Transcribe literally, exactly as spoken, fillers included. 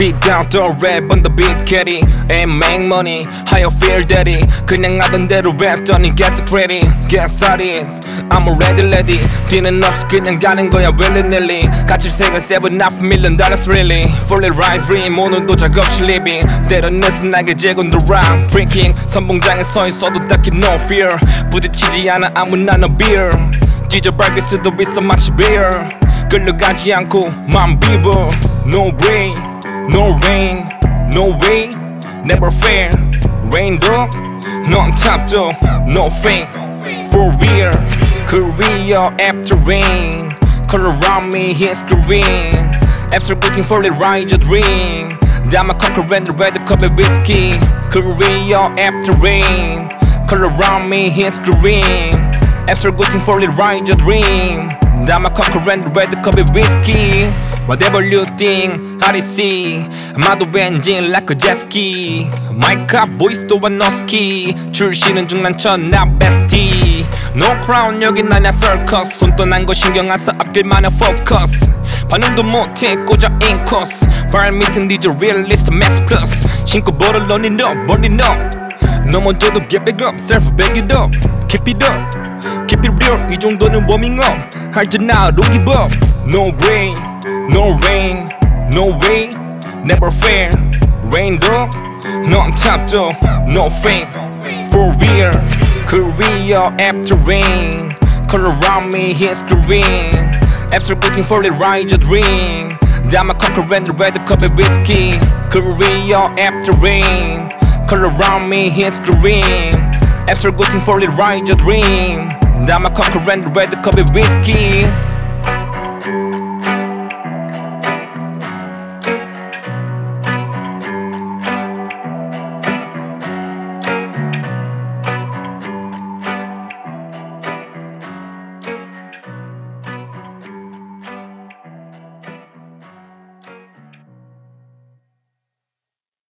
Spit out the rap on the beat carry and make money. How you feel daddy? 그냥 하던 대로 했더니 get the credit. Get started I'm ready ready. 뒤는 없어 그냥 가는 거야 willy nilly. 가칠색은 seven half million dollars really. Fully rise dream 오늘도 작업 없이 living. 때려내서 나게 재고 the round drinking. 선봉장에 서 있어도 딱히 no fear. 부딪히지 않아 아무나 no beer. 찢어밟을 수도 있어 마치 beer. 끌려가지 않고 맘 비버. No rain, no rain, no way, never fair. Rain dog, non top dog, no fake. For real, career after rain. Color around me, his green. After waiting for the ride your dream. Damn a concurrent red cup of whiskey. Career after rain. Color around me, his green. After waiting for the ride your dream. Damn a concurrent red cup of whiskey. Whatever you think, how they see. 마도 engine like a jet ski. My car boys 또 와 no ski. 출시는 중난쳐 나 bestie. No crown 여긴 아냐 circus. 손 떠난 거 신경 안 써 앞길만의 focus. 반응도 못해 꽂아 인코스. 발밑은 디저 realist max plus. 신고 버릇 running up, burning up. 넘어져도 get back up, self back it up. Keep it up, keep it real. 이 정도는 warming up. 할 줄 나 don't give up. No rain, no rain, no way, never fair. Rain dog, non top dog, no fake. For real, career after rain. Color around me, his green. After waiting for the ride your dream. Damn a concurrent red cup of whiskey. Career after rain. Color around me, his green. After waiting for the ride your dream. Damn a concurrent red cup of whiskey.